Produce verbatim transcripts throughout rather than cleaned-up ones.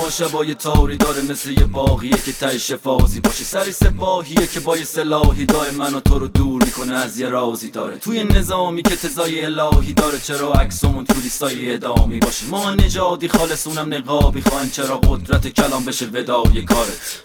ما شبای تاری داره مثل یه باغیه که ته شفازی باشه، سری سپاهیه که با یه سلاحی داره من و تو رو دور میکنه از یه رازی داره، توی نظامی که تزای الهی داره چرا عکسمون تو لیستای ادامی باشه، ما نژادی خالصونم نقابی خواهیم چرا قدرت کلام بشه ودای کارت.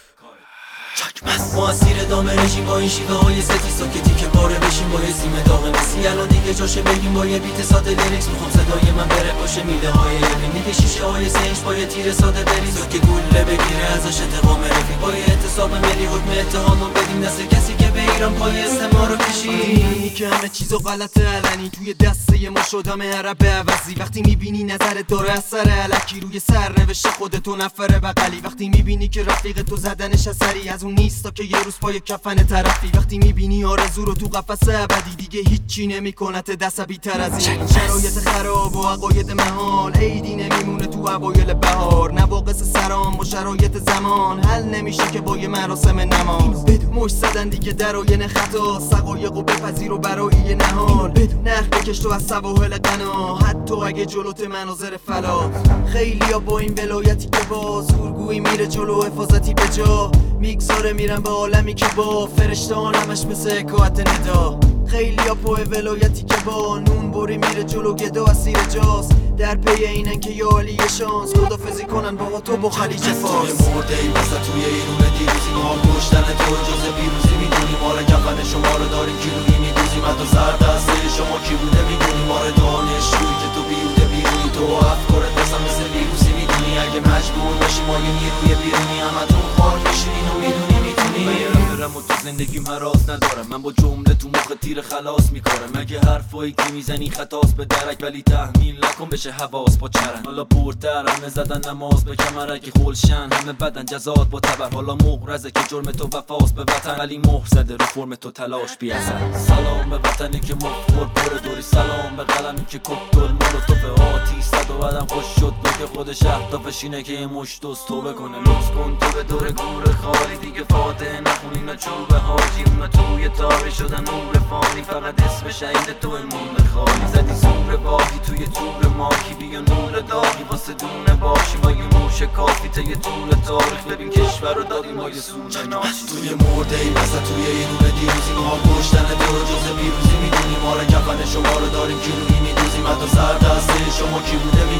ما اسیر دامه رژیم با این شیوه های ستی ساکتی که پاره بشیم با یه سیم داغ مسی، الان دیگه جاشه بگیم با یه بیت ساده لیریکس میخوام صدای من بره باشه میله های میده شیشه های سنج با یه تیر ساده بریز که گوله بگیره ازش انتقام رفیق با یه اعتصاب ملی حکم اتهامو بدیم دست کسی که به ایران پای استعمار رو کشید که همه چیزو غلط علنی توی دسته ما شدم عرب عوضی، وقتی میبینی نظرت داره اثر الکی روی سرنوشت خودتو نفر بغلی، وقتی میبینی که رفیق تو زدنش اثری از اون نیستا که یه روز پای کفن طرفی، وقتی میبینی آرزو رو تو قفس ابدی دیگه هیچی نمیکنت دست بی‌تر از این، شرایط خراب و عقاید محال عیدی نمیمونه تو اوایل بهار، نواقص سرام و شرایط زمان حل نمیشه که با یه مراسم نماز، مش زدن دیگه در آینه خطا سقایقو بپذیر و برای یه نهال نخ بکش تو از سواحل غنا حتی اگه جلوت مناظر فلات، خیلیا با این ولایتی که با زورگویی میره جلو حفاظتی به جا میگذاره میرن به عالمی که با فرشتهان همش مثل حکایت ندا، خیلیا پا ولایتی که با نون بری میره جلو گدا اسیر جاست در پی اینن که یه عالی شانس خدافزی کنن با تو با خلیج فارس. مرده ای بسا توی ایرون دیروزی ما کشتن تو جز بیروزی میدونی ما رو کفن شما رو داریم کیلویی میدوزیم حتی سر دسته شما کی بوده میدونی ما رو دانشجویی که تو بیوده بیرونی تو افکارت بسا مثل ویروسی میدونی اگه مجبور باشی ما یه نیروی بیرونی همتون خار میشین و میدونی میتونی برم و تو زندگیم حراس ندارم من با جمله تو مخ تیر خلاص میکارم اگه حرفایی که میزنی خطاست به درک ولی تحمیل نکن بشه حواس با چرن حالا پرتر همه زدن نماز به کمر که خلشن همه بدن جزاد با تبر حالا مغرزه که جرم تو وفاست به وطن ولی مهر زده رو فرم تو تلاش بیازن سلام به وطنی که مخور پر دوری سلام به قلمی که کتل مولوتوف آتیش زد و بعدم خوش شد که خودش اهدافش اینه که یه مش دوست تو بکنه لطف کن تو به دور گور خالی دیگه فاتحه نخونی نه چوب حاجی اونا توی تاره شدن نور فانی فقط اسم شهید تو مونده خالی زدی زور باقی توی تور ماکی بیا نور داغی واسه دونه باشی با یه موش کافی تا یه طول تاریخ ببین کشور رو دادیم با یه سونه ناشی توی مرده ای بسا توی ایرون دیروزی ما کشتن تو رو جز بیروزی میدونی ما رو کفن شما رو داریم کیلویی میدوزیم حتی سر دسته شما کی بوده